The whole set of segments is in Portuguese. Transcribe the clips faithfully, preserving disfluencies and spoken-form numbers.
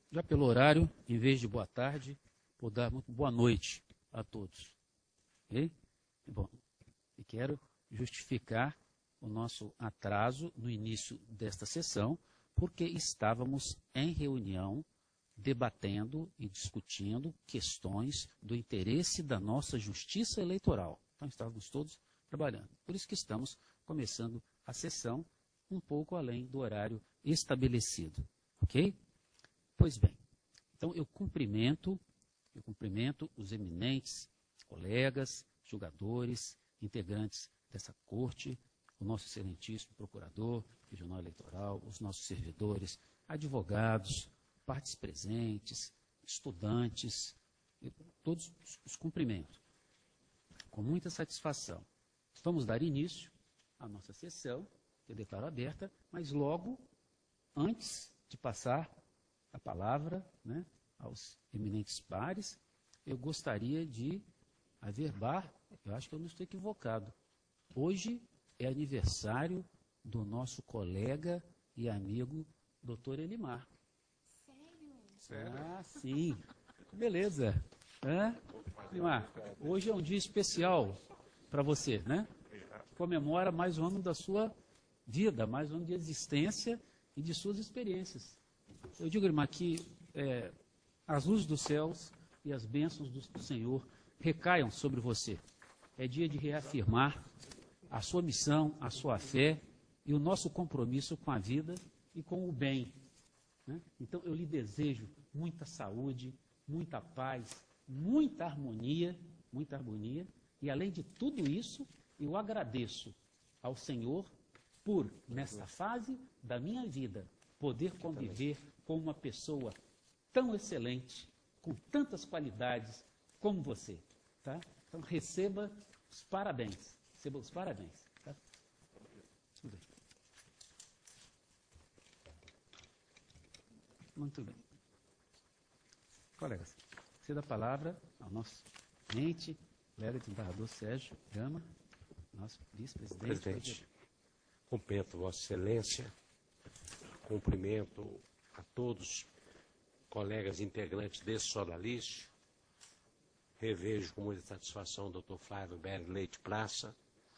já pelo horário, em vez de boa tarde, vou dar boa noite a todos. Ok? Bom, e quero justificar o nosso atraso no início desta sessão, porque estávamos em reunião, debatendo e discutindo questões do interesse da nossa justiça eleitoral. Então, estávamos todos trabalhando. Por isso que estamos começando a sessão um pouco além do horário estabelecido. Ok? Pois bem, então eu cumprimento, eu cumprimento os eminentes colegas, julgadores, integrantes dessa corte, o nosso excelentíssimo procurador regional eleitoral, os nossos servidores, advogados, partes presentes, estudantes, todos os cumprimento. Com muita satisfação. Vamos dar início à nossa sessão, que eu declaro aberta, mas logo, antes de passar a palavra, né, aos eminentes pares, eu gostaria de averbar, eu acho que eu não estou equivocado, hoje é aniversário do nosso colega e amigo doutor Elimar. Sério? Ah, sim. Beleza. Hã? Elimar, hoje é um dia especial para você, né? Comemora mais um ano da sua vida, mais um ano de existência e de suas experiências. Eu digo, Elimar, que é, as luzes dos céus e as bênçãos do, do Senhor recaiam sobre você. É dia de reafirmar a sua missão, a sua fé e o nosso compromisso com a vida e com o bem. Né? Então, eu lhe desejo muita saúde, muita paz, muita harmonia, muita harmonia, e além de tudo isso, eu agradeço ao Senhor por, nesta fase da minha vida, poder conviver com uma pessoa tão excelente, com tantas qualidades como você. Tá? Então, receba os parabéns. Receba os parabéns. Tá? Tudo bem. Muito bem. Colegas, cedo a palavra ao nosso presidente, colega desembargador Sérgio Gama, nosso vice-presidente. Presidente, cumprimento Vossa Excelência, cumprimento a todos colegas integrantes desse sodalício, revejo com muita satisfação o doutor Flávio Berg Leite Praça,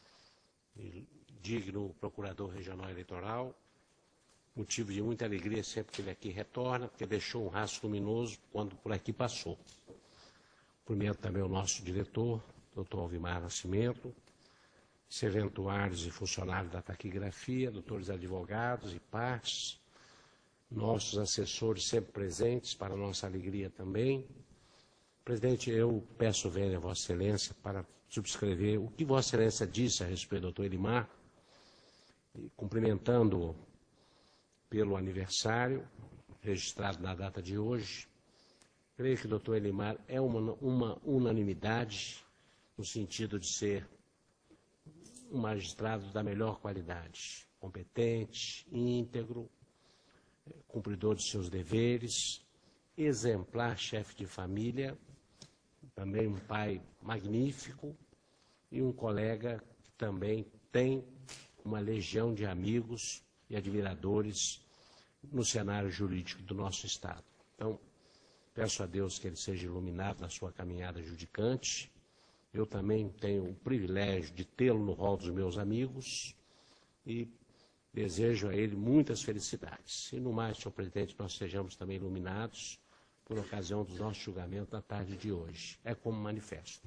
digno procurador regional eleitoral, motivo de muita alegria sempre que ele aqui retorna, porque deixou um rastro luminoso quando por aqui passou. Cumprimento também o nosso diretor, doutor Alvimar Nascimento, serventuários e funcionários da taquigrafia, doutores advogados e partes, nossos assessores sempre presentes, para nossa alegria também. Presidente, eu peço vênia a Vossa Excelência para subscrever o que Vossa Excelência disse a respeito do doutor Elimar, cumprimentando-o pelo aniversário, registrado na data de hoje. Creio que o doutor Elimar é uma, uma unanimidade no sentido de ser um magistrado da melhor qualidade, competente, íntegro, cumpridor de seus deveres, exemplar chefe de família, também um pai magnífico e um colega que também tem uma legião de amigos e admiradores no cenário jurídico do nosso Estado. Então, peço a Deus que ele seja iluminado na sua caminhada judicante. Eu também tenho o privilégio de tê-lo no rol dos meus amigos e desejo a ele muitas felicidades. E no mais, senhor presidente, nós sejamos também iluminados por ocasião do nosso julgamento na tarde de hoje. É como manifesto.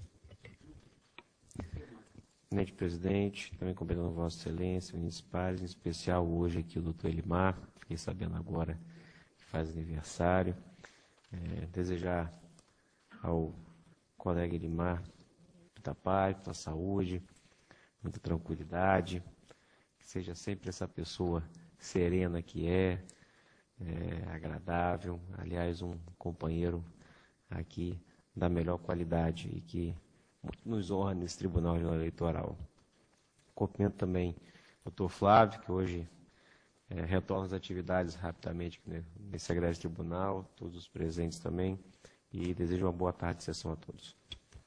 Senhor presidente, também cumprimentando Vossa Excelência, ministros pares, em especial hoje aqui o doutor Elimar, fiquei sabendo agora que faz aniversário. É, desejar ao colega Elimar muita paz, muita saúde, muita tranquilidade, que seja sempre essa pessoa serena que é, é agradável, aliás, um companheiro aqui da melhor qualidade e que nos honra nesse Tribunal Eleitoral. Cumprimento também o doutor Flávio, que hoje é, retorna às atividades rapidamente né, nesse agreste tribunal, todos os presentes também, e desejo uma boa tarde de sessão a todos.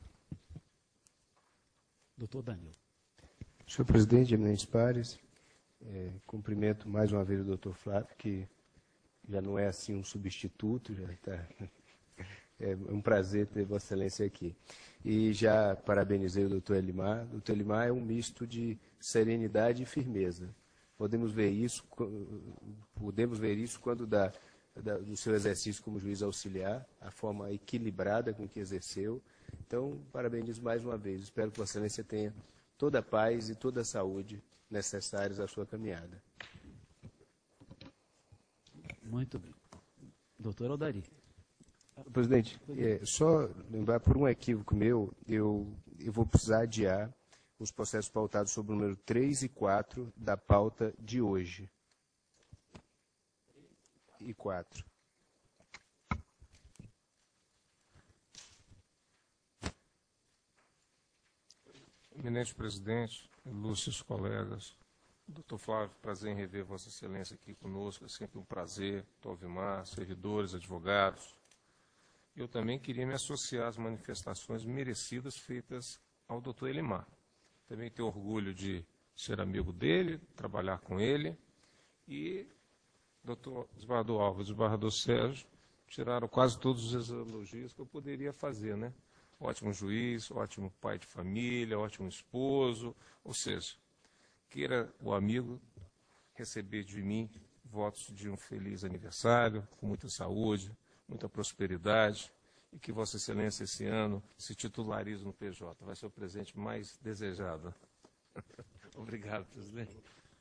Doutor Danilo. Senhor presidente, eminentes pares, é, cumprimento mais uma vez o doutor Flávio, que já não é assim um substituto, já está. É um prazer ter Vossa Excelência aqui. E já parabenizei o doutor Elimar. O doutor Elimar é um misto de serenidade e firmeza. Podemos ver isso, podemos ver isso quando da, da, do seu exercício como juiz auxiliar, a forma equilibrada com que exerceu. Então, parabenizo mais uma vez. Espero que Vossa Excelência tenha toda a paz e toda a saúde necessários à sua caminhada. Muito bem. Doutor Aldari. Presidente, é, só lembrar, por um equívoco meu, eu, eu vou precisar adiar os processos pautados sobre o número três e quatro da pauta de hoje. E quatro. Eminente presidente, ilustres colegas, doutor Flávio, prazer em rever Vossa Excelência aqui conosco, é sempre um prazer, doutor Alvimar, servidores, advogados. Eu também queria me associar às manifestações merecidas feitas ao doutor Elimar. Também tenho orgulho de ser amigo dele, trabalhar com ele, e doutor Desembargador Alves, Desembargador Sérgio, tiraram quase todos os elogios que eu poderia fazer, né? Ótimo juiz, ótimo pai de família, ótimo esposo, ou seja, queira o amigo receber de mim votos de um feliz aniversário, com muita saúde, muita prosperidade, e que Vossa Excelência esse ano se titularize no P J. Vai ser o presente mais desejado. Obrigado, presidente.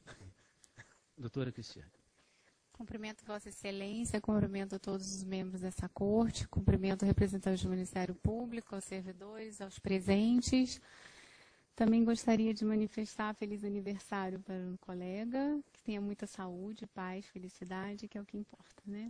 Doutora Cristiane. Cumprimento Vossa Excelência, cumprimento todos os membros dessa corte, cumprimento o representante do Ministério Público, aos servidores, aos presentes. Também gostaria de manifestar feliz aniversário para um colega, que tenha muita saúde, paz, felicidade, que é o que importa, né?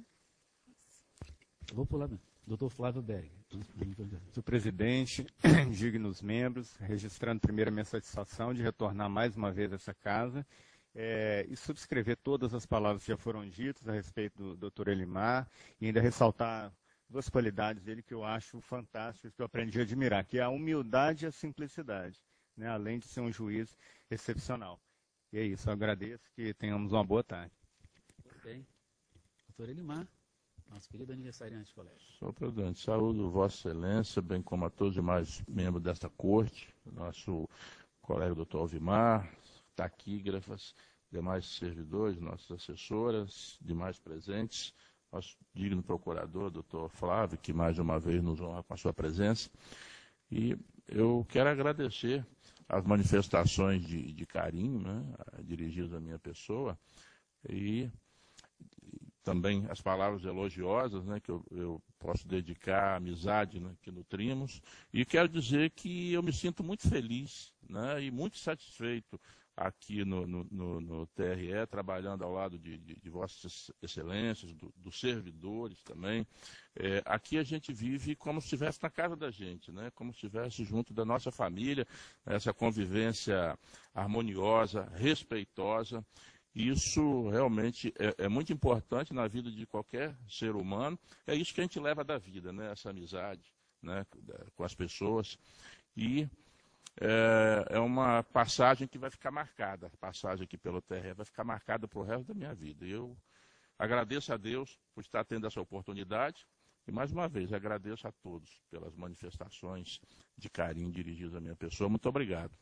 Vou pular, doutor Flávio Berg. Senhor presidente, dignos membros, registrando primeiro a minha satisfação de retornar mais uma vez a essa casa é, e subscrever todas as palavras que já foram ditas a respeito do doutor Elimar e ainda ressaltar duas qualidades dele que eu acho fantásticas, que eu aprendi a admirar, que é a humildade e a simplicidade, né, além de ser um juiz excepcional. E é isso, eu agradeço, que tenhamos uma boa tarde. Muito bem. Doutor Elimar. Nosso querido aniversariante, colega. Senhor presidente, saúdo Vossa Excelência, bem como a todos os demais membros desta corte, nosso colega doutor Alvimar, taquígrafas, demais servidores, nossas assessoras, demais presentes, nosso digno procurador, doutor Flávio, que mais uma vez nos honra com a sua presença. E eu quero agradecer as manifestações de, de carinho, né, dirigidas à minha pessoa, e também as palavras elogiosas, né, que eu, eu posso dedicar à amizade, né, que nutrimos. E quero dizer que eu me sinto muito feliz, né, e muito satisfeito aqui no, no, no, no T R E, trabalhando ao lado de, de, de Vossas Excelências, do, dos servidores também. É, aqui a gente vive como se estivesse na casa da gente, né, como se estivesse junto da nossa família, essa convivência harmoniosa, respeitosa. Isso realmente é, é muito importante na vida de qualquer ser humano. É isso que a gente leva da vida, né? Essa amizade, né, com as pessoas. E é, é uma passagem que vai ficar marcada. A passagem aqui pelo T R E vai ficar marcada para o resto da minha vida. Eu agradeço a Deus por estar tendo essa oportunidade. E, mais uma vez, agradeço a todos pelas manifestações de carinho dirigidas à minha pessoa. Muito obrigado.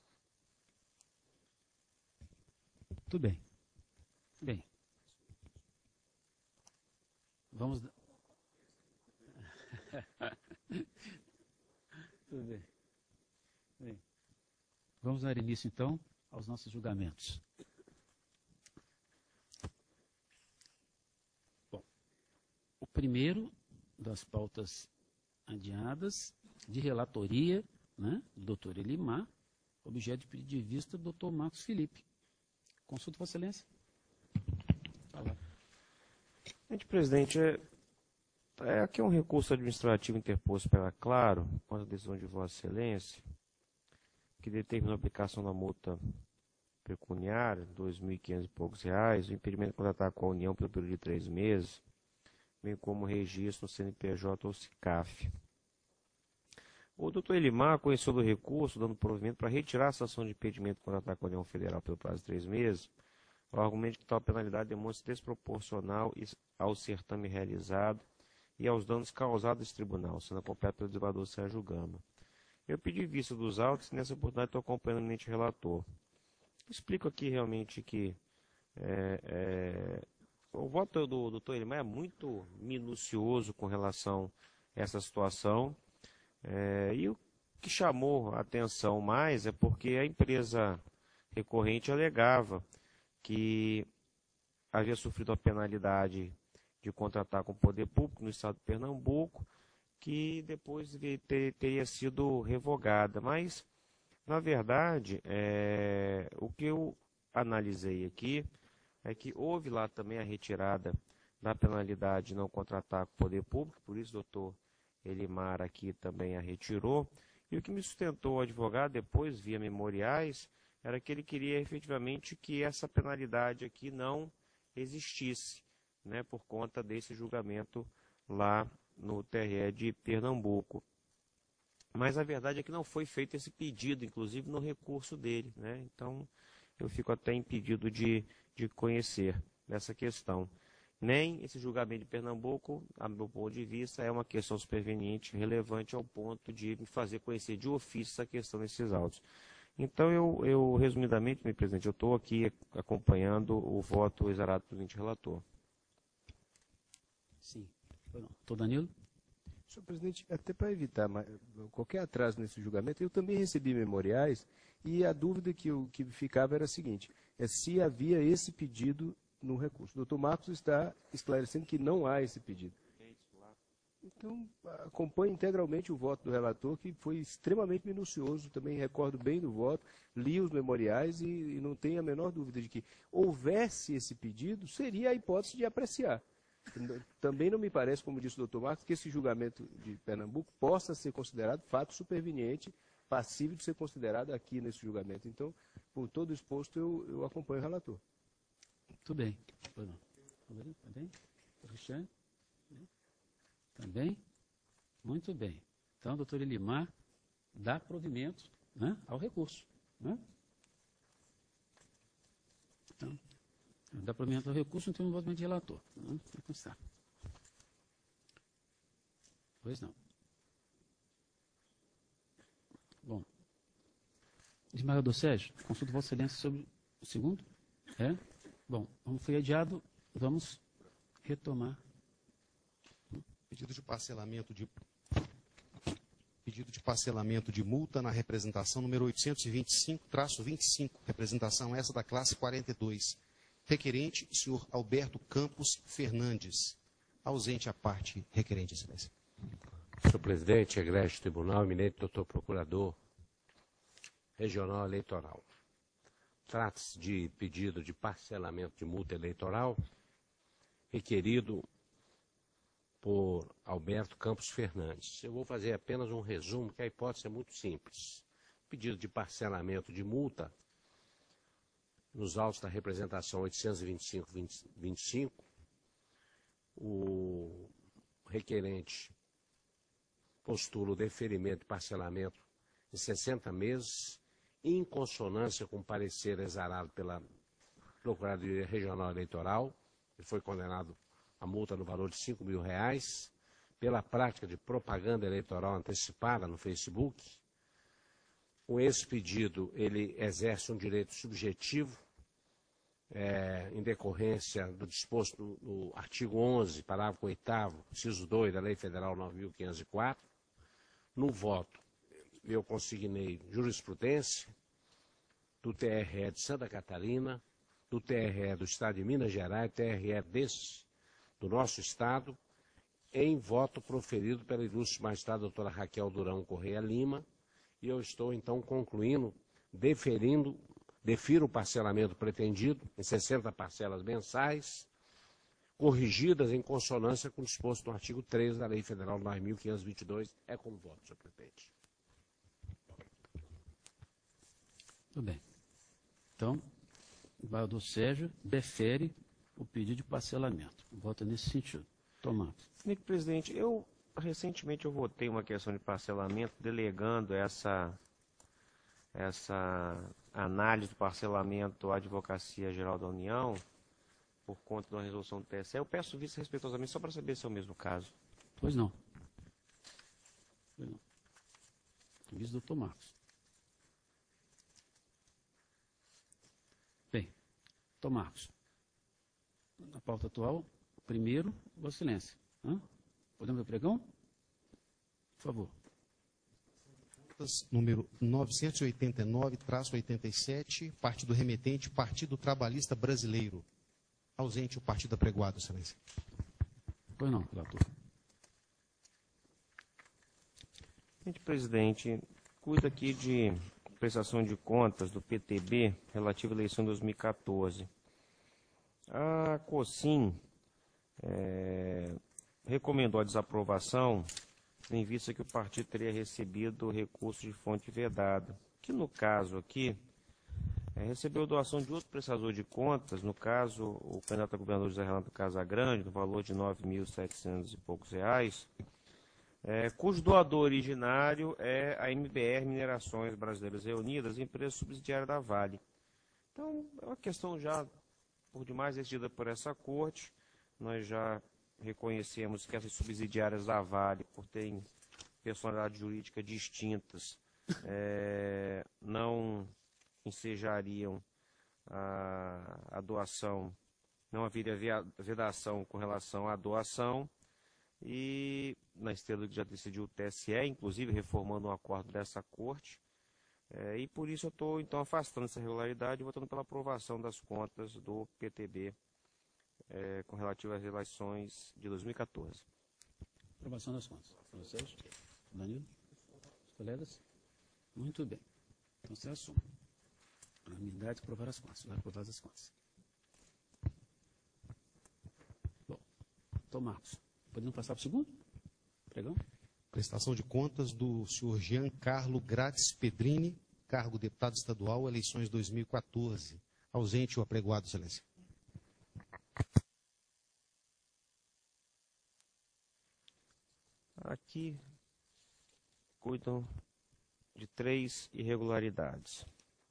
Tudo bem. Bem, vamos... Tudo bem. Bem. Vamos dar início, então, aos nossos julgamentos. Bom, o primeiro das pautas adiadas, de relatoria, né, do doutor Elimar, objeto de pedido de vista do doutor Marcos Felipe. Consulta, Vossa Excelência. Senhor presidente, é, é, aqui é um recurso administrativo interposto pela Claro, com a decisão de Vossa Excelência, que determina a aplicação da multa pecuniária, dois mil e quinhentos e poucos reais, o impedimento de contratar com a União pelo período de três meses, bem como registro no C N P J ou SICAF. O doutor Elimar conheceu do recurso, dando provimento para retirar a sanção de impedimento de contratar com a União Federal pelo prazo de três meses, o argumento que tal penalidade demonstra desproporcional ao certame realizado e aos danos causados a esse tribunal, sendo acompanhado pelo desembargador Sérgio Gama. Eu pedi vista dos autos e nessa oportunidade estou acompanhando o eminente relator. Explico aqui realmente que é, é, o voto do doutor Elimar é muito minucioso com relação a essa situação. É, e o que chamou a atenção mais é porque a empresa recorrente alegava que havia sofrido a penalidade de contratar com o poder público no estado de Pernambuco, que depois ter, teria sido revogada. Mas, na verdade, é, o que eu analisei aqui é que houve lá também a retirada da penalidade de não contratar com o poder público, por isso o doutor Elimar aqui também a retirou. E o que me sustentou o advogado depois, via memoriais, era que ele queria efetivamente que essa penalidade aqui não existisse, né, por conta desse julgamento lá no T R E de Pernambuco. Mas a verdade é que não foi feito esse pedido, inclusive no recurso dele, né? Então eu fico até impedido de, de conhecer essa questão. Nem esse julgamento de Pernambuco, a meu ponto de vista, é uma questão superveniente, relevante ao ponto de me fazer conhecer de ofício essa questão desses autos. Então, eu, eu resumidamente, meu presidente, eu estou aqui acompanhando o voto exarado do presidente relator. Sim. Doutor Danilo? Senhor presidente, até para evitar qualquer atraso nesse julgamento, eu também recebi memoriais e a dúvida que, eu, que ficava era a seguinte, é se havia esse pedido no recurso. O doutor Marcos está esclarecendo que não há esse pedido. Então, acompanhe integralmente o voto do relator, que foi extremamente minucioso, também recordo bem do voto, li os memoriais e, e não tenho a menor dúvida de que houvesse esse pedido, seria a hipótese de apreciar. Também não me parece, como disse o doutor Marcos, que esse julgamento de Pernambuco possa ser considerado fato superveniente, passível de ser considerado aqui nesse julgamento. Então, por todo exposto, eu, eu acompanho o relator. Tudo bem. Está bem? Cristiano? Também? Muito bem. Então, doutor Elimar dá provimento, né, ao recurso. Né? Então, dá provimento ao recurso, não tem um voto de relator. Não vai constar. Pois não. Bom. Desembargador Sérgio, consulta Vossa Excelência sobre o segundo? É? Bom, como foi adiado, vamos retomar. Pedido de parcelamento de pedido de parcelamento de multa na representação número oitocentos e vinte e cinco traço vinte e cinco, representação essa da classe quarenta e dois. Requerente, senhor Alberto Campos Fernandes. Ausente a parte requerente, excelência. Senhor presidente, egrégio tribunal, eminente doutor procurador regional eleitoral. Trata-se de pedido de parcelamento de multa eleitoral requerido por Alberto Campos Fernandes. Eu vou fazer apenas um resumo, que a hipótese é muito simples. Pedido de parcelamento de multa nos autos da representação oitocentos e vinte e cinco ponto vinte e cinco, o requerente postula o deferimento de parcelamento em sessenta meses, em consonância com o parecer exarado pela Procuradoria Regional Eleitoral. Ele foi condenado a multa no valor de cinco mil reais pela prática de propaganda eleitoral antecipada no Facebook. Com esse pedido, ele exerce um direito subjetivo é, em decorrência do disposto no, no artigo onze, parágrafo oitavo, inciso dois da Lei Federal nove mil quinhentos e quatro. No voto, eu consignei jurisprudência do T R E de Santa Catarina, do T R E do Estado de Minas Gerais, T R E desse do nosso Estado, em voto proferido pela ilustre magistrada doutora Raquel Durão Correia Lima, e eu estou, então, concluindo, deferindo, defiro o parcelamento pretendido em sessenta parcelas mensais, corrigidas em consonância com o disposto no artigo três da Lei Federal nove mil quinhentos e vinte e dois. É como voto, senhor presidente. Tudo bem. Então, o desembargador Sérgio defere o pedido de parcelamento. Vota nesse sentido. Tomás. Senhor presidente, eu recentemente eu votei uma questão de parcelamento delegando essa, essa análise do parcelamento à Advocacia Geral da União, por conta de uma resolução do T S E. Eu peço vista respeitosamente só para saber se é o mesmo caso. Pois não. Pois não. Vice doutor Marcos. Bem, doutor Marcos, na pauta atual, primeiro, Vossa Excelência. Hã? Podemos ver o pregão? Por favor. Número novecentos e oitenta e nove traço oitenta e sete, Partido Remetente, Partido Trabalhista Brasileiro. Ausente o partido apregoado, Excelência. Pois não, relator. Senhor presidente, cuida aqui de prestação de contas do P T B relativo à eleição de dois mil e quatorze. A COSIM é, recomendou a desaprovação em vista que o partido teria recebido recurso de fonte vedada, que no caso aqui é, recebeu doação de outro prestador de contas, no caso o candidato a governador José Renato Casagrande, no valor de nove mil e setecentos e poucos reais, é, cujo doador originário é a M B R Minerações Brasileiras Reunidas, empresa subsidiária da Vale. Então, é uma questão já, por demais, decidida por essa corte. Nós já reconhecemos que essas subsidiárias da Vale, por terem personalidade jurídica distintas, é, não ensejariam a, a doação, não haveria vedação com relação à doação, e na esteira do que já decidiu o T S E, inclusive reformando um acordo dessa corte, é, e por isso eu estou então afastando essa irregularidade e votando pela aprovação das contas do P T B é, com relativo às eleições de dois mil e quatorze. Aprovação das contas. Vocês? Danilo? Os colegas? Muito bem. Então você assume. Unanimidade, aprovar as contas. Vai aprovar as contas. Bom, então, Marcos, podemos passar para o segundo? Pregão? Prestação de contas do senhor Giancarlo Gratz Pedrini, cargo deputado estadual, eleições dois mil e quatorze. Ausente o apregoado, Excelência. Aqui cuidam de três irregularidades.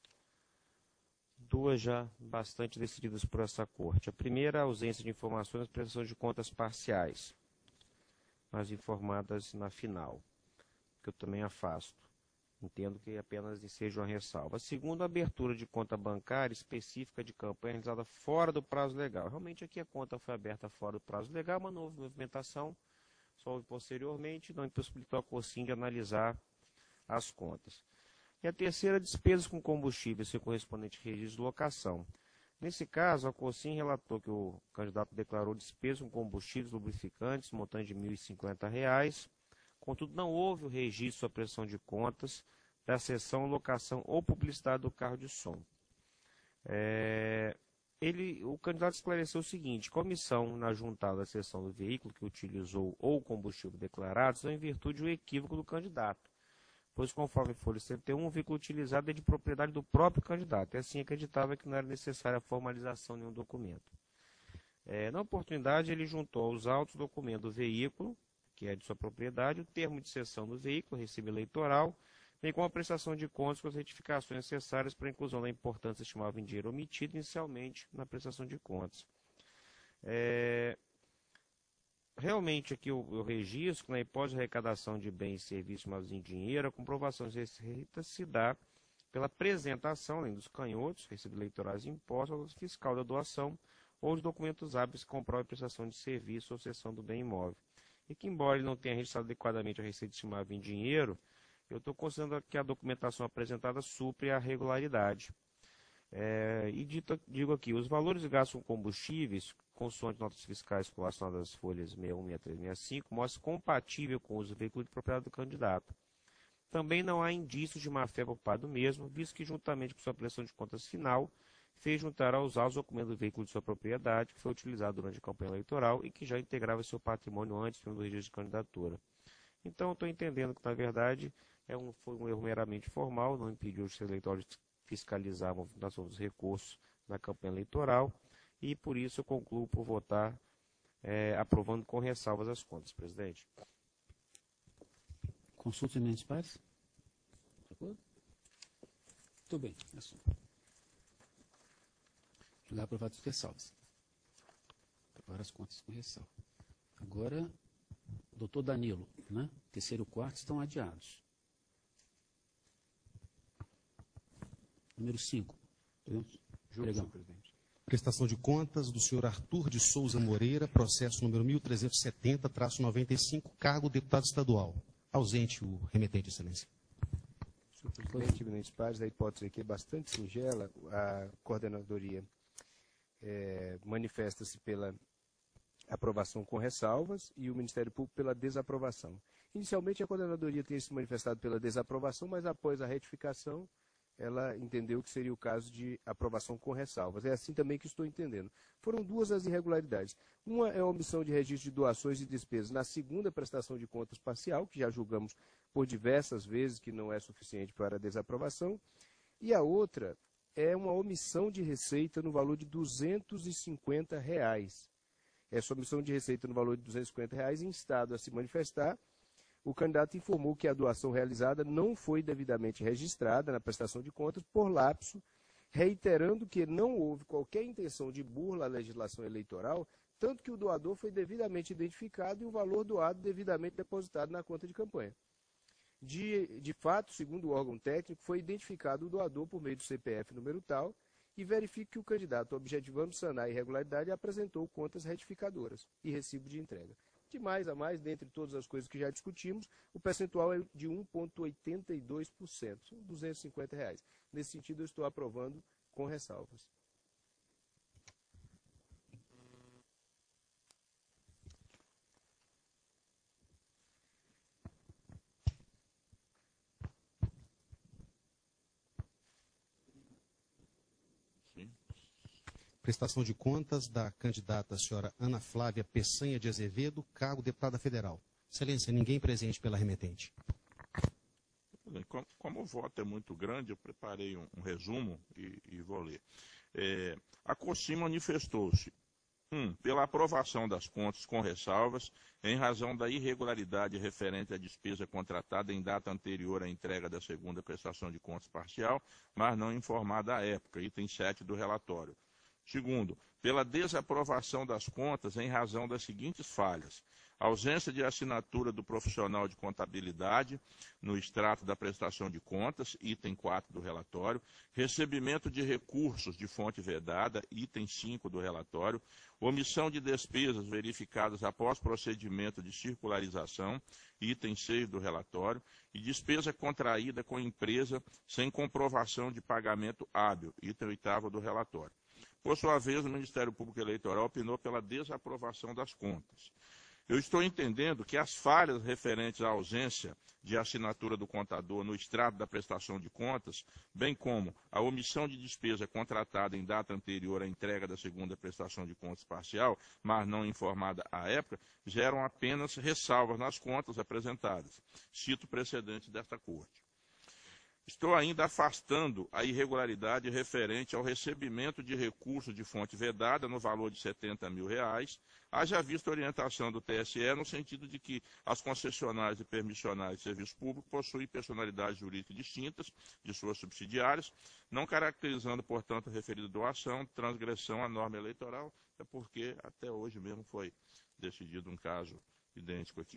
Duas já bastante decididas por essa corte. A primeira, a ausência de informações das prestações de contas parciais, mas informadas na final, que eu também afasto. Entendo que apenas seja uma ressalva. A segunda, a abertura de conta bancária específica de campanha realizada fora do prazo legal. Realmente aqui a conta foi aberta fora do prazo legal, uma nova movimentação, só houve posteriormente, não impossibilitou a COSIM de analisar as contas. E a terceira, despesas com combustíveis e correspondente registro de locação. Nesse caso, a COSIM relatou que o candidato declarou despesas com combustíveis lubrificantes, montante de mil e cinquenta reais. Contudo, não houve o registro da prestação de contas da seção locação ou publicidade do carro de som. É, ele, o candidato esclareceu o seguinte: comissão na juntada da seção do veículo que utilizou ou combustível declarado são em virtude do equívoco do candidato, pois conforme Folha setenta e um, o veículo utilizado é de propriedade do próprio candidato, e assim acreditava que não era necessária a formalização de nenhum documento. É, na oportunidade, ele juntou aos autos o documento do veículo, que é de sua propriedade, o termo de cessão do veículo, recibo eleitoral, bem como a prestação de contas com as retificações necessárias para a inclusão da importância estimável em dinheiro omitido inicialmente na prestação de contas. É, realmente aqui o, o registro, na hipótese de arrecadação de bens e serviços chamados em dinheiro, a comprovação de receita se dá pela apresentação, além dos canhotos, recibos eleitorais e impostos, fiscal da doação ou de documentos hábeis que comprovam a prestação de serviço ou cessão do bem imóvel. E que, embora ele não tenha registrado adequadamente a receita estimável em dinheiro, eu estou considerando que a documentação apresentada supre a regularidade. É, e dito, digo aqui, os valores gastos com combustíveis, consoante notas fiscais relacionadas às folhas sessenta e um, sessenta e três e sessenta e cinco, mostra compatível com o uso do veículo de propriedade do candidato. Também não há indícios de má-fé por parte do mesmo, visto que, juntamente com sua prestação de contas final, fez juntar aos autos o documento do veículo de sua propriedade, que foi utilizado durante a campanha eleitoral e que já integrava seu patrimônio antes do registro de candidatura. Então, estou entendendo que, na verdade, é um, foi um erro meramente formal, não impediu os eleitores de fiscalizar a movimentação dos recursos na campanha eleitoral, e por isso eu concluo por votar é, aprovando com ressalvas as contas, presidente. Consultas emendas pares. Doutor Muito bem. Julgar aprovado as ressalvas. Aprovar as contas com ressalva. Agora, doutor Danilo, né? Terceiro e quarto estão adiados. Número cinco. Júlio, presidente. Prestação de contas do senhor Arthur de Souza Moreira, processo número mil trezentos e setenta traço noventa e cinco, cargo deputado estadual. Ausente o remetente, excelência. Senhor presidente, eminentes pares, a hipótese aqui é bastante singela. A coordenadoria é, manifesta-se pela aprovação com ressalvas e o Ministério Público pela desaprovação. Inicialmente, a coordenadoria tinha se manifestado pela desaprovação, mas após a retificação, ela entendeu que seria o caso de aprovação com ressalvas. É assim também que estou entendendo. Foram duas as irregularidades. Uma é a omissão de registro de doações e despesas na segunda prestação de contas parcial, que já julgamos por diversas vezes que não é suficiente para a desaprovação. E a outra é uma omissão de receita no valor de duzentos e cinquenta reais. Essa omissão de receita no valor de duzentos e cinquenta reais, instado a se manifestar, o candidato informou que a doação realizada não foi devidamente registrada na prestação de contas por lapso, reiterando que não houve qualquer intenção de burla à legislação eleitoral, tanto que o doador foi devidamente identificado e o valor doado devidamente depositado na conta de campanha. De, de fato, segundo o órgão técnico, foi identificado o doador por meio do C P F número tal e verifica que o candidato, objetivando sanar a irregularidade, apresentou contas retificadoras e recibo de entrega. De mais a mais, dentre todas as coisas que já discutimos, o percentual é de um vírgula oitenta e dois por cento, são duzentos e cinquenta reais. Nesse sentido, eu estou aprovando com ressalvas. Prestação de contas da candidata a senhora Ana Flávia Peçanha de Azevedo, cargo deputada federal. Excelência, ninguém presente pela remetente. Como, como o voto é muito grande, eu preparei um, um resumo e, e vou ler. É, a COSIM manifestou-se, um, pela aprovação das contas com ressalvas, em razão da irregularidade referente à despesa contratada em data anterior à entrega da segunda prestação de contas parcial, mas não informada à época, item sete do relatório. Segundo, pela desaprovação das contas em razão das seguintes falhas: ausência de assinatura do profissional de contabilidade no extrato da prestação de contas, item quatro do relatório, recebimento de recursos de fonte vedada, item cinco do relatório, omissão de despesas verificadas após procedimento de circularização, item seis do relatório, e despesa contraída com empresa sem comprovação de pagamento hábil, item oitavo do relatório. Por sua vez, o Ministério Público Eleitoral opinou pela desaprovação das contas. Eu estou entendendo que as falhas referentes à ausência de assinatura do contador no extrato da prestação de contas, bem como a omissão de despesa contratada em data anterior à entrega da segunda prestação de contas parcial, mas não informada à época, geram apenas ressalvas nas contas apresentadas. Cito o precedente desta Corte. Estou ainda afastando a irregularidade referente ao recebimento de recursos de fonte vedada no valor de setenta mil reais, haja vista a orientação do T S E no sentido de que as concessionárias e permissionárias de serviço público possuem personalidades jurídicas distintas de suas subsidiárias, não caracterizando, portanto, a referida doação, transgressão à norma eleitoral, é porque até hoje mesmo foi decidido um caso idêntico aqui.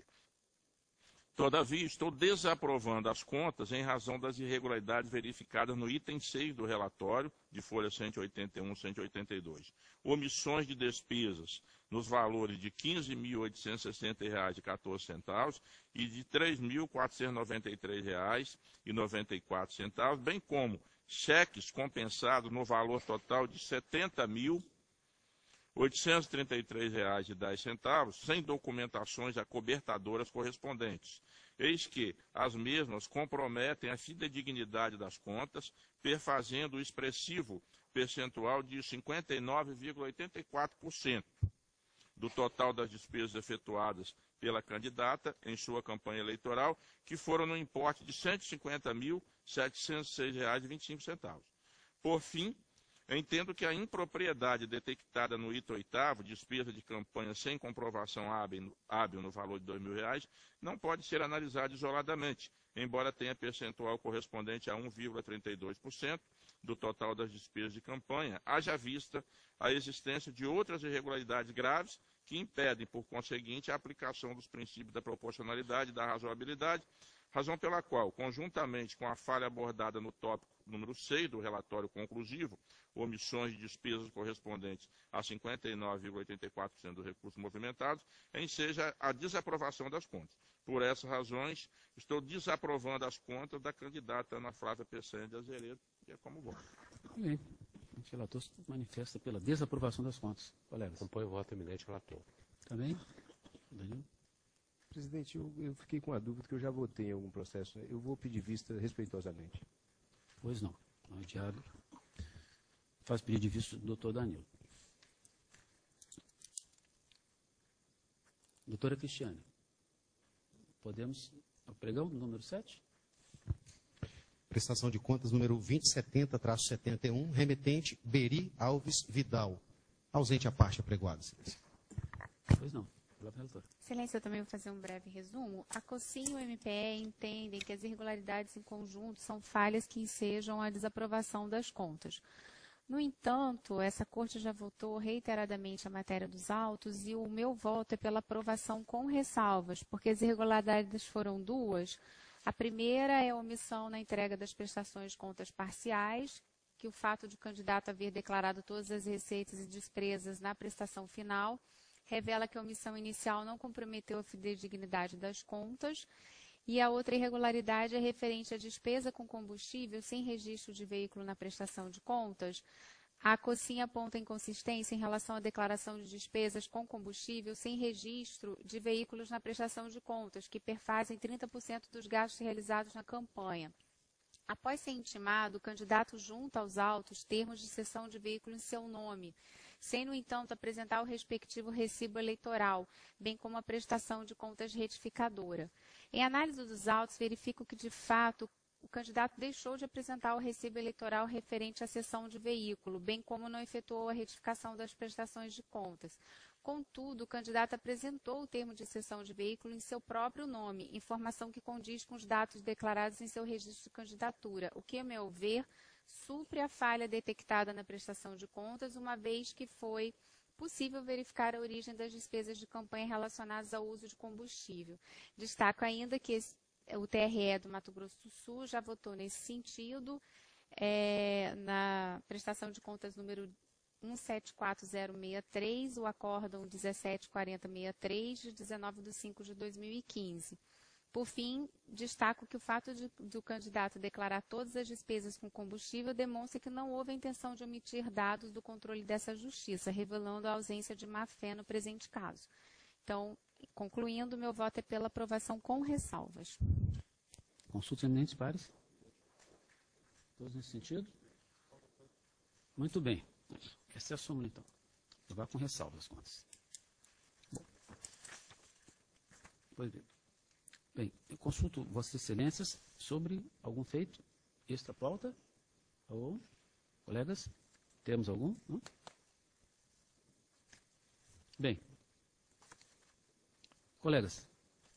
Todavia, estou desaprovando as contas em razão das irregularidades verificadas no item seis do relatório, de folha cento e oitenta e um e cento e oitenta e dois. Omissões de despesas nos valores de quinze mil oitocentos e sessenta reais e quatorze centavos e de três mil quatrocentos e noventa e três reais e noventa e quatro centavos, bem como cheques compensados no valor total de setenta mil oitocentos e trinta e três reais e dez centavos, sem documentações acobertadoras correspondentes. Eis que as mesmas comprometem a fidedignidade das contas, perfazendo o expressivo percentual de cinquenta e nove vírgula oitenta e quatro por cento do total das despesas efetuadas pela candidata em sua campanha eleitoral, que foram no importe de cento e cinquenta mil setecentos e seis reais e vinte e cinco centavos. Por fim, Entendo que a impropriedade detectada no item oitavo, despesa de campanha sem comprovação hábil, hábil no valor de dois mil reais, não pode ser analisada isoladamente, embora tenha percentual correspondente a um vírgula trinta e dois por cento do total das despesas de campanha, haja vista a existência de outras irregularidades graves que impedem, por conseguinte, a aplicação dos princípios da proporcionalidade e da razoabilidade, razão pela qual, conjuntamente com a falha abordada no tópico número seis do relatório conclusivo, omissões de despesas correspondentes a cinquenta e nove vírgula oitenta e quatro por cento dos recursos movimentados, enseja a desaprovação das contas. Por essas razões, estou desaprovando as contas da candidata Ana Flávia Peçanha de Azeredo, que é como voto. Bem, o relator se manifesta pela desaprovação das contas. Colegas. Acompanho o voto eminente relator. Também? Danilo? Presidente, eu, eu fiquei com a dúvida que eu já votei em algum processo. Eu vou pedir vista respeitosamente. Pois não. Não é diário. Faz pedido de vista do doutor Danilo. Doutora Cristiane, podemos ao pregão número sete? Prestação de contas número vinte e setenta traço setenta e um, remetente Beri Alves Vidal. Ausente a parte apregoada, excelência. Pois não. Relator. Excelência, eu também vou fazer um breve resumo. A COSCIM e o M P E entendem que as irregularidades em conjunto são falhas que ensejam a desaprovação das contas. No entanto, essa Corte já votou reiteradamente a matéria dos autos e o meu voto é pela aprovação com ressalvas, porque as irregularidades foram duas. A primeira é a omissão na entrega das prestações de contas parciais, que o fato de o candidato haver declarado todas as receitas e despesas na prestação final revela que a omissão inicial não comprometeu a fidedignidade das contas. E a outra irregularidade é referente à despesa com combustível sem registro de veículo na prestação de contas. A COSCIM aponta inconsistência em relação à declaração de despesas com combustível sem registro de veículos na prestação de contas, que perfazem trinta por cento dos gastos realizados na campanha. Após ser intimado, o candidato junta aos autos termos de cessão de veículo em seu nome, sem, no entanto, apresentar o respectivo recibo eleitoral, bem como a prestação de contas retificadora. Em análise dos autos, verifico que, de fato, o candidato deixou de apresentar o recibo eleitoral referente à cessão de veículo, bem como não efetuou a retificação das prestações de contas. Contudo, o candidato apresentou o termo de cessão de veículo em seu próprio nome, informação que condiz com os dados declarados em seu registro de candidatura, o que, a meu ver, supre a falha detectada na prestação de contas, uma vez que foi possível verificar a origem das despesas de campanha relacionadas ao uso de combustível. Destaco ainda que esse, o T R E do Mato Grosso do Sul já votou nesse sentido, é, na prestação de contas número um sete quatro zero seis três, o acórdão dezessete quarenta sessenta e três, de dezenove de cinco de dois mil e quinze. Por fim, destaco que o fato de, do candidato declarar todas as despesas com combustível demonstra que não houve a intenção de omitir dados do controle dessa justiça, revelando a ausência de má-fé no presente caso. Então, concluindo, meu voto é pela aprovação com ressalvas. Consultas eminentes, pares. Todos nesse sentido? Muito bem. Essa é a súmula, então. Aprovar com ressalvas as contas. Bom. Pois bem. Bem, eu consulto Vossas Excelências sobre algum feito extra pauta? Ou, colegas, temos algum? Não? Bem, colegas,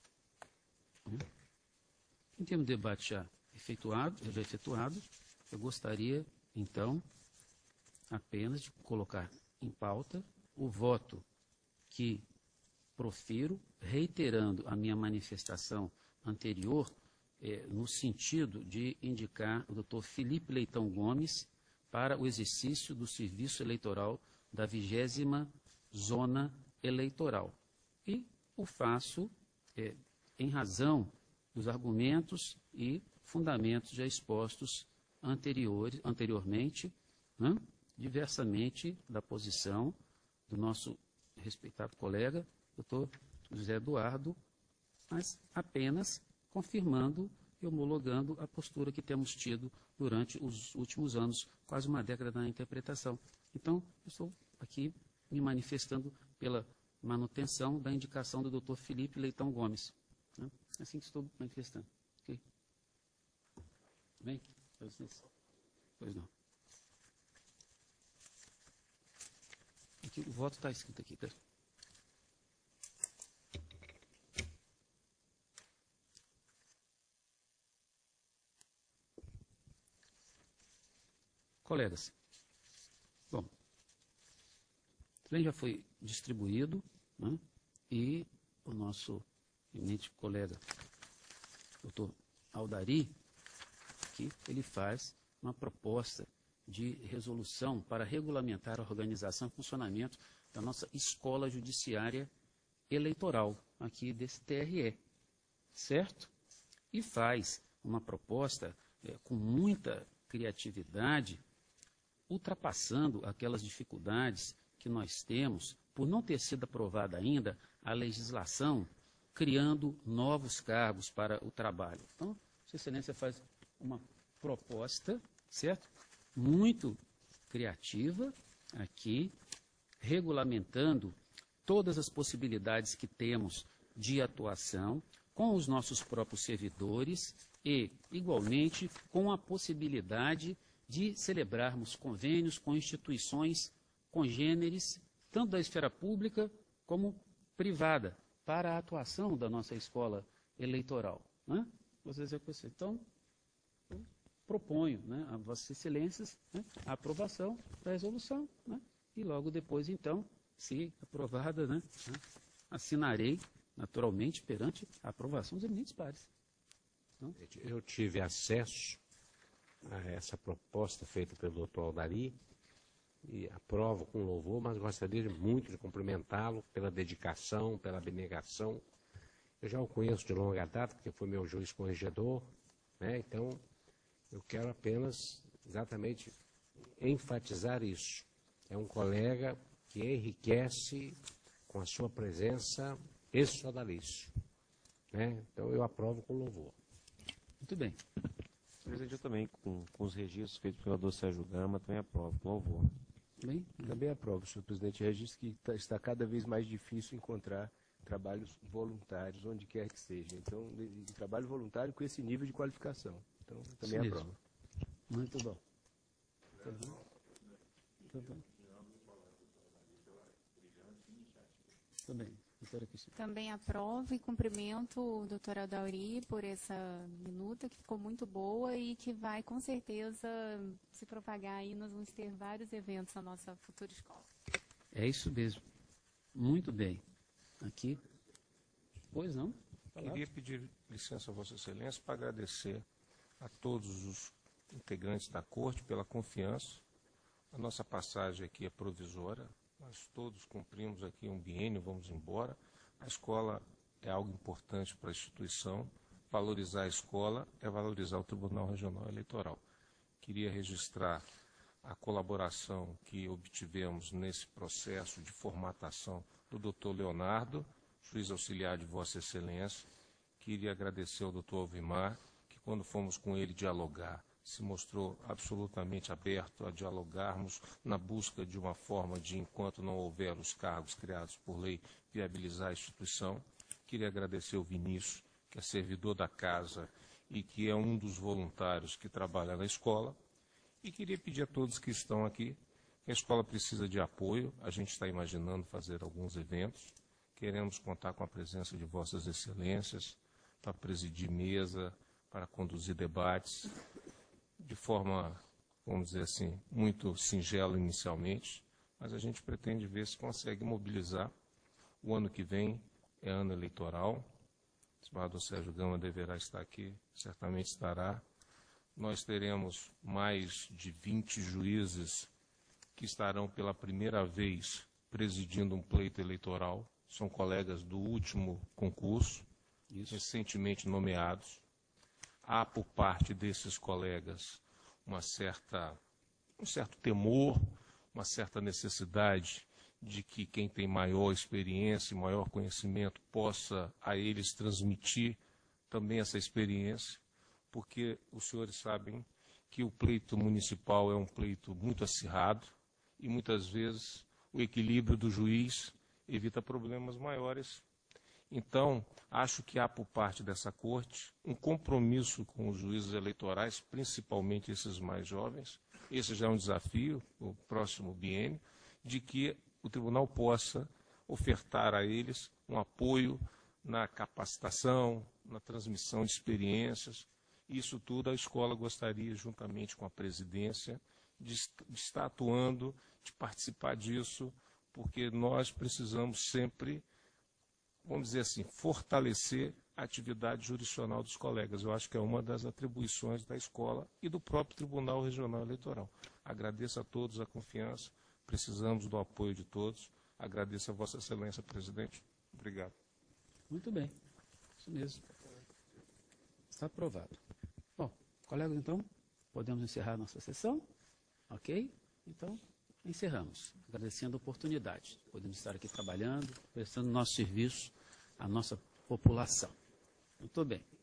em termos de debate já efetuado, já efetuado, eu gostaria, então, apenas de colocar em pauta o voto que profiro, reiterando a minha manifestação anterior, eh, no sentido de indicar o doutor Felipe Leitão Gomes para o exercício do serviço eleitoral da vigésima zona eleitoral. E o faço eh, em razão dos argumentos e fundamentos já expostos anterior, anteriormente, né, diversamente da posição do nosso respeitado colega, doutor José Eduardo, mas apenas confirmando e homologando a postura que temos tido durante os últimos anos, quase uma década na interpretação. Então, eu estou aqui me manifestando pela manutenção da indicação do doutor Felipe Leitão Gomes. Né? Assim que estou manifestando. Okay? Bem? Pois não. aqui, o voto está escrito aqui. Tá? Colegas, bom, também já foi distribuído, né, e o nosso eminente colega, doutor Aldari, aqui, ele faz uma proposta de resolução para regulamentar a organização e funcionamento da nossa escola judiciária eleitoral, aqui desse T R E, certo? E faz uma proposta é, com muita criatividade, ultrapassando aquelas dificuldades que nós temos por não ter sido aprovada ainda a legislação, criando novos cargos para o trabalho. Então, Sua Excelência faz uma proposta, certo? Muito criativa aqui, regulamentando todas as possibilidades que temos de atuação com os nossos próprios servidores e, igualmente, com a possibilidade de celebrarmos convênios com instituições congêneres, tanto da esfera pública como privada, para a atuação da nossa escola eleitoral. Né? Vocês então, eu proponho, né, a Vossas Excelências, né, a aprovação da resolução, né, e logo depois, então, se aprovada, né, assinarei, naturalmente, perante a aprovação dos eminentes pares. Então, eu tive acesso a essa proposta feita pelo doutor Aldari e aprovo com louvor, mas gostaria de muito de cumprimentá-lo pela dedicação, pela abnegação. Eu já o conheço de longa data, porque foi meu juiz corregedor, né? Então eu quero apenas exatamente enfatizar isso. É um colega que enriquece com a sua presença esse sodalício, né? Então eu aprovo com louvor. Muito bem. Presidente, eu também, com, com os registros feitos pelo doutor Sérgio Gama, também aprovo, com louvor. Bem, também aprovo, senhor presidente. Registro que tá, está cada vez mais difícil encontrar trabalhos voluntários, onde quer que seja. Então, de, de trabalho voluntário com esse nível de qualificação. Então, também Isso aprovo. Muito bom. Tá bom. Tá bom. Tá bem. Também aprovo e cumprimento o doutor Aldari por essa minuta, que ficou muito boa e que vai, com certeza, se propagar aí. Nós vamos ter vários eventos na nossa futura escola. É isso mesmo. Muito bem. Aqui. Pois não? Queria pedir licença a Vossa Excelência para agradecer a todos os integrantes da Corte pela confiança. A nossa passagem aqui é provisória. Nós todos cumprimos aqui um biênio, vamos embora. A escola é algo importante para a instituição. Valorizar a escola é valorizar o Tribunal Regional Eleitoral. Queria registrar a colaboração que obtivemos nesse processo de formatação do doutor Leonardo, juiz auxiliar de Vossa Excelência. Queria agradecer ao doutor Alvimar, que quando fomos com ele dialogar, se mostrou absolutamente aberto a dialogarmos na busca de uma forma de, enquanto não houver os cargos criados por lei, viabilizar a instituição. Queria agradecer ao Vinícius, que é servidor da casa e que é um dos voluntários que trabalha na escola. E queria pedir a todos que estão aqui, que a escola precisa de apoio. A gente está imaginando fazer alguns eventos. Queremos contar com a presença de Vossas Excelências para presidir mesa, para conduzir debates, de forma, vamos dizer assim, muito singela inicialmente, mas a gente pretende ver se consegue mobilizar. O ano que vem é ano eleitoral, o desembargador Sérgio Gama deverá estar aqui, certamente estará. Nós teremos mais de vinte juízes que estarão pela primeira vez presidindo um pleito eleitoral, são colegas do último concurso, Isso. recentemente nomeados. Há por parte desses colegas uma certa, um certo temor, uma certa necessidade de que quem tem maior experiência e maior conhecimento possa a eles transmitir também essa experiência, porque os senhores sabem que o pleito municipal é um pleito muito acirrado e muitas vezes o equilíbrio do juiz evita problemas maiores. Então, acho que há por parte dessa corte um compromisso com os juízes eleitorais, principalmente esses mais jovens. Esse já é um desafio, o próximo biênio, de que o tribunal possa ofertar a eles um apoio na capacitação, na transmissão de experiências. Isso tudo a escola gostaria, juntamente com a presidência, de, de estar atuando, de participar disso, porque nós precisamos sempre, vamos dizer assim, fortalecer a atividade jurisdicional dos colegas. Eu acho que é uma das atribuições da escola e do próprio Tribunal Regional Eleitoral. Agradeço a todos a confiança, precisamos do apoio de todos. Agradeço a Vossa Excelência, presidente. Obrigado. Muito bem, isso mesmo. Está aprovado. Bom, colegas, então, podemos encerrar nossa sessão? Ok? Então, encerramos, agradecendo a oportunidade. Podemos estar aqui trabalhando, prestando nosso serviço à nossa população. Muito bem.